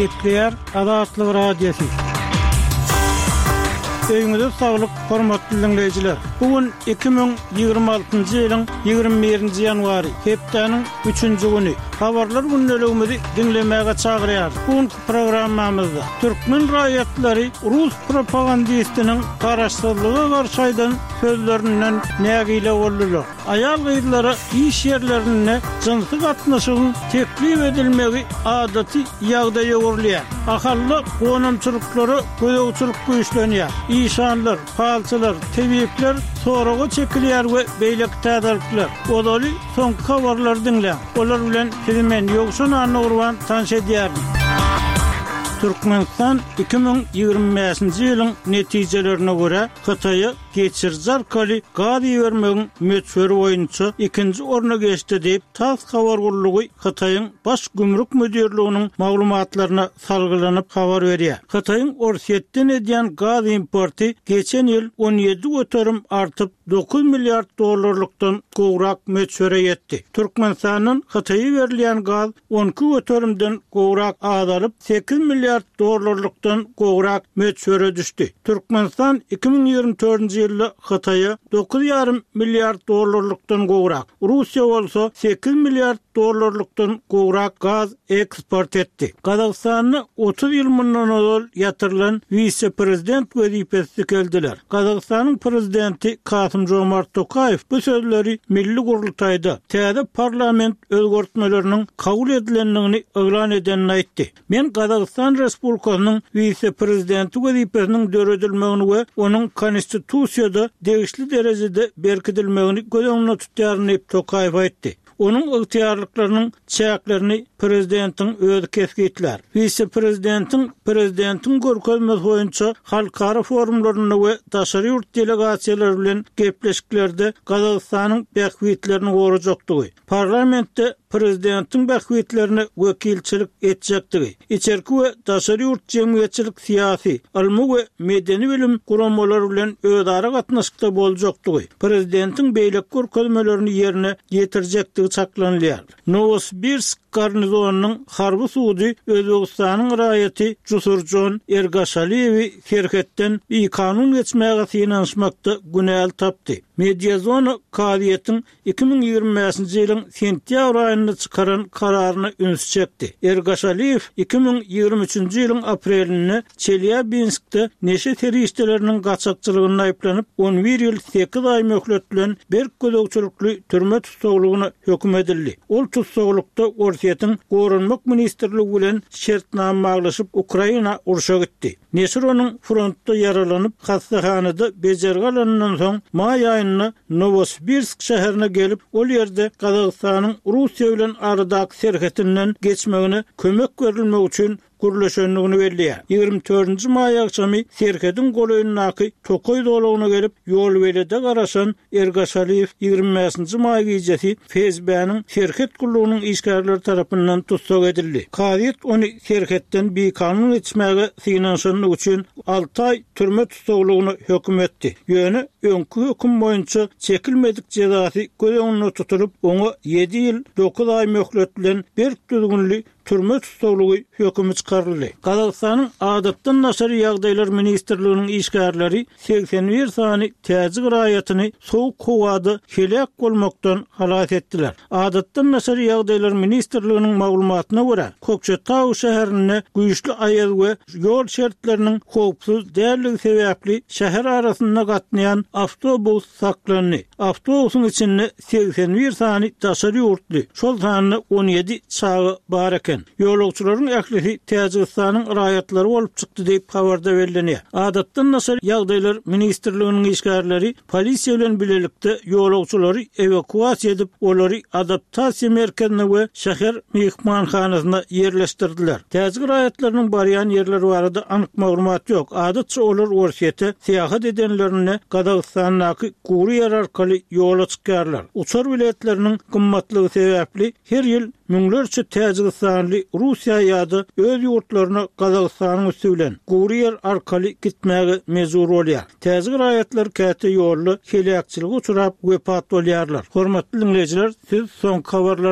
Etkiler Azatlyk Radiosu. Öýüňizde saglyk, hormatly dinleýijiler. Bugün 2026-njy ýylyň 21-nji ýanwary, hepdeniň 3-nji güni. Habarlar günneligimizi dinlemäge çagyrýar. Bugün programmamyzda türkmen raýatlary Rus propagandistiniň garaşsyzlygy garşydan sözlerinden nägile boldular. Aýal gyzlara iş ýerlerine jynsy gatnaşygyň teklip edilmegi adaty ýagdaýa görülýär. Ahally gonamçylyklary gödөгçilik güýçlenýär. İşanlar, falçylar, tebipler soraga çekilýär we beýlek täzellikler. Odaly soňky habarlar dinleň. Olar bilen men ýogşan anurwan tanş edýär. Türkmenistan 2025-nji ýylyň netijelerine görä Hytaýa geçirjar kali gady bermegiň möçberi boýunça 2-nji orna geçdi diýip TASS habar gurulugy Hytaýyň baş gümrük müdürliginiň maglumatlaryna salgylanyp habar berýär. Hytaýyň Orsetden edýän gaz importy geçen ýyl 17 göterim artyp 9 milliard dollarlykdan gowrak möçbere ýetdi. Türkmenistanyň Hytaýa berilýän gaz 12 göterimden gowrak azalyp 8 milliard dollarlykdan gowrak möçbere düşdi. Türkmenistan 2024-nji ýylda Hytaýa 9,5 milliard dollarlykdan gowrak, Russiýa bolsa 8 milliard dollarlykdan gowrak gaz eksport etdi. Kazakstanyň 30 ýyl mundan ol ýatyrylan vice-prezident wezipesine geldiler. Kazakstanyň prezidenti Kasym-Jomart Tokayew bu sözleri Milli Gurultaýda täze parlament özgertmeleriniň kabul edilendigini elan edenini aýtdy. Men Kazakstan Respublikasynyň vice-prezidenti wezipesiniň döredilmegini we onuň konstitusiýada degişli derejede berkidilmegini göz tutýaryny Tokayew aýtdy. Onun ıhtiyarlıklarının çäklerini prezidentin özü kesgitler. Vice-prezidentin görkezmesi boýunça halkara forumlaryny we daşary ýurt delegasiýalary bilen gepleşiklerde Kazakstanyň bähwitlerini gorajakdygy, parlamentde prezidentin bähwitlerini wekilçilik etjekdigi, içerki we daşary ýurt jemgyýetçilik syýasy, almy we medeni bilim guramalary bilen özara gatnaşykda boljakdygy, prezidentin beýlek görkezmelerini ýerine ýetirjekdigi çaklanýar. Novosibirsk garnizonunyň harby sudy Özbegistanyň raýaty Jusurjon Ergaşaliýewi şerhetden bir kanun geçmäge synanşmakda günäl tapdy. Mediazona Kadiýetiň 2025-nji ýylyň sentýabr aýynda çykaran kararyny üns çekdi. Ergaşaliýew 2023-nji ýylyň aprelinde Çelýabinskde neşe teristleriniň gaçakçylygyny aýplanyp 11 ýyl 8 aý möhlet bilen bir gödөгçilikli türme tutsaglygyna hökm edildi. Ol tutsaglykda Orsetden Gorunmak ministrligi bilen şertname maglaşyp Ukraina urşa gitdi. Neşir onuň frontda yaralanyp hastahanada bejerge alanyndan soň may aýyna Novosibirsk şäherine gelip ol ýerde Kazakstanyň Russiýa bilen aradaky serhetinden geçmegine kömek berilmek üçin gurulşanlygyny belliýär. 24-nji may akşamy serhedin goýunynaky Tokoy dolagyna gelip ýol welede garaşan Ergaşaliýew 25-nji may gecesi FSB-niň serhet gurulugynyň işgärleri tarapyndan tutsak edildi. Kadiýet ony serhetden bir kanun geçmäge synanşanlyk üçin 6 aý türme tutsaglygyny hökm etdi. Ýöne öňkü hökm boýunça çekilmedik jezasy göz tutulyp oňa 7 ýyl 9 aý möhlet bilen bir düzgünli türme tutsaglygy hökmi çykaryldy. Kazakstanyň adatdan naşary ýagdaýlar ministrliginiň işgärleri 81 sany täze raýatyny sowuk howada helak bolmakdan halat etdiler. Adatdan naşary ýagdaýlar ministrliginiň maglumatyna görä, Kökçetaw şäherine güýçli aýaz we ýol şertleriniň howpsuz däligi sebäpli şäher arasynda gatnaýan awtobus saklandy. Awtobusyň içinde 81 sany daşary ýurtly, şol sanyny 17 çağı bar eken. Ýolagçylaryň ählisi Täjikistanyň raýatlary bolup çykdy diýip habarda berilýär. Adatdan naşary ýagdaýlar ministrliginiň işgärleri polisiýa bilen bilelikde ýolagçylary evakuasiýa edip olary adaptasiýa merkezine we şäher mehmanhanasyna ýerleşdirdiler. Täjik raýatlarynyň barýan ýerleri barada anyk maglumat ýok. Adatça olar Orsetde seýahat edenlerine Kazakstanyň Guriýer arkaly ýola çykýarlar. Uçar biletleriniň gymmatlygy sebäpli her ýyl müňlerçe Täjikistanyly Russiýa ýa-da öz ýurtlaryna Kazakstanyň üstü bilen Guriýer arkaly gitmäge mejbur bolýar. Täze raýatlar käte ýolly helakçylyga uçurap wepat bolýarlar. Hormatly dinleýijiler, siz soňky habarlar